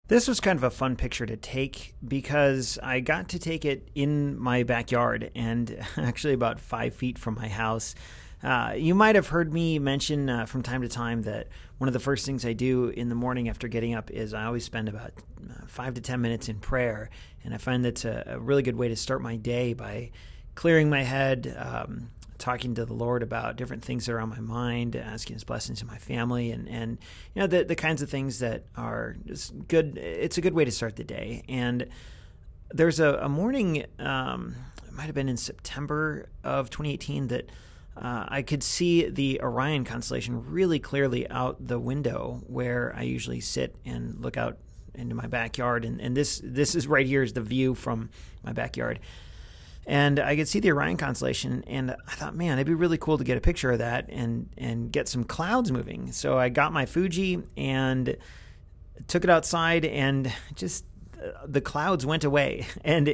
This was kind of a fun picture to take because I got to take it in my backyard and actually about 5 feet from my house. You might have heard me mention from time to time that one of the first things I do in the morning after getting up is I always spend about 5 to 10 minutes in prayer. And I find that's a really good way to start my day by clearing my head, talking to the Lord about different things that are on my mind, asking His blessings in my family, and the kinds of things that are just good. It's a good way to start the day. And there's a morning, it might have been in September of 2018, that I could see the Orion constellation really clearly out the window where I usually sit and look out into my backyard. And this is right here is the view from my backyard. And I could see the Orion constellation, and I thought, man, it'd be really cool to get a picture of that and get some clouds moving. So I got my Fuji and took it outside, and just the clouds went away. And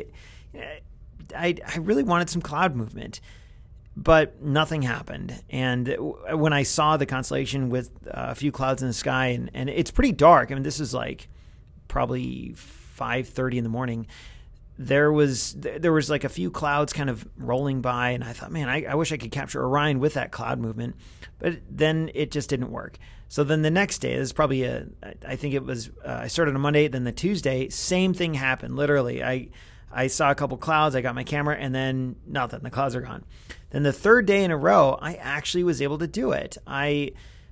I really wanted some cloud movement, but nothing happened. And when I saw the constellation with a few clouds in the sky, and it's pretty dark. I mean, this is like probably 5:30 in the morning. There was like a few clouds kind of rolling by, and I thought, man, I wish I could capture Orion with that cloud movement, but then it just didn't work. So then the next day, this is probably I think it was, I started on Monday, then the Tuesday, same thing happened. Literally, I saw a couple clouds, I got my camera, and then nothing, the clouds are gone. Then the third day in a row, I actually was able to do it. I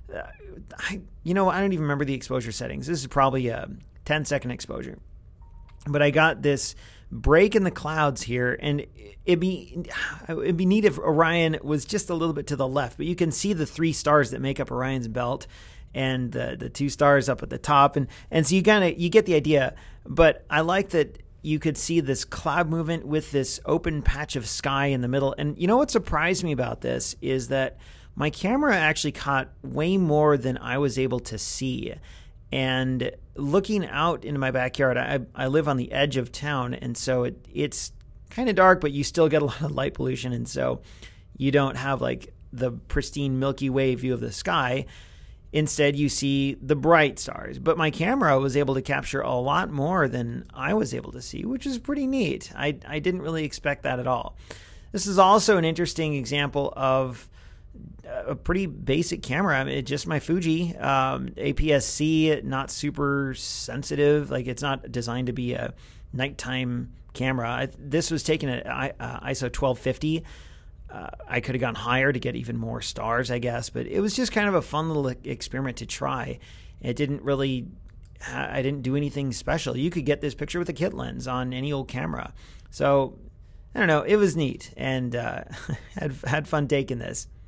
don't even remember the exposure settings. This is probably a 10-second exposure, but I got this break in the clouds here, and it'd be neat if Orion was just a little bit to the left, but you can see the 3 stars that make up Orion's belt and the 2 stars up at the top, and so you get the idea. But I like that you could see this cloud movement with this open patch of sky in the middle. And you know what surprised me about this is that my camera actually caught way more than I was able to see. And looking out into my backyard, I live on the edge of town, and so it's kind of dark, but you still get a lot of light pollution, and so you don't have like the pristine Milky Way view of the sky. Instead, you see the bright stars. But my camera was able to capture a lot more than I was able to see, which is pretty neat. I didn't really expect that at all. This is also an interesting example of a pretty basic camera. I mean, it's just my Fuji APS-C, not super sensitive. Like, it's not designed to be a nighttime camera. This was taken at ISO 1250. I could have gone higher to get even more stars, I guess, but it was just kind of a fun little experiment to try. It didn't really, I didn't do anything special. You could get this picture with a kit lens on any old camera. So, I don't know, it was neat, and had fun taking this.